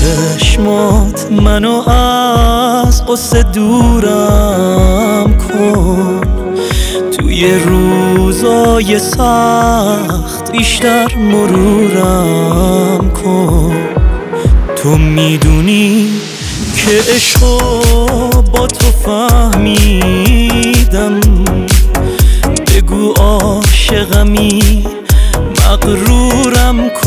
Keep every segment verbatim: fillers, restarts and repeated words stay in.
چشمات منو از قصه دورم کن، توی روزای سخت بیشتر مرورم کن. تو میدونی که عشقو با تو فهمیدم، بگو عاشقمی مغرورم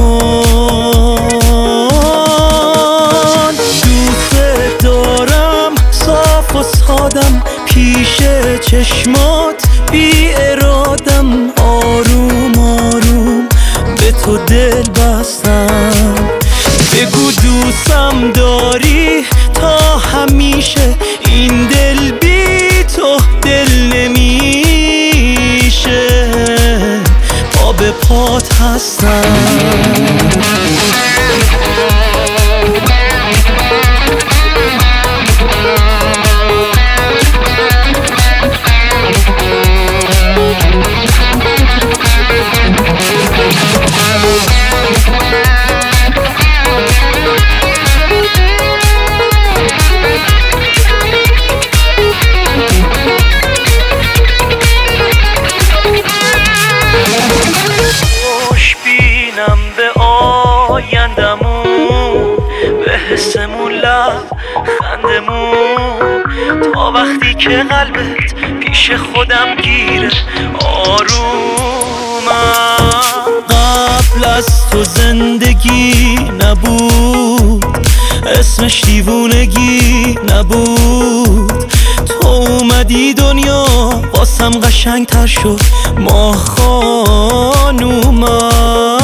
کن. دوست دارم صاف و سادم، پیش چشمات بی ارادم، آروم آروم به تو دل بستم. بگو دوستم داری تا همیشه، این دل بی تو دل نمیشه، پا به پات هستم. به آیندمون، به حسمون، لب خندمون، تا وقتی که قلبت پیش خودم گیره آرومم. قبل از تو زندگی نبود، اسمش دیوونگی نبود، تو اومدی دنیا واسم قشنگ تر شد ماه خانومم.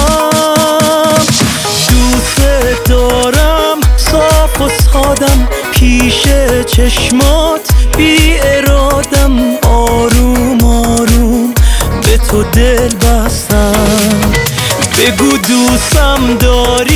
دوست دارم صاف و سادم، پیش چشمات بی ارادم، آروم آروم به تو دل بستم. بگو دوستم داری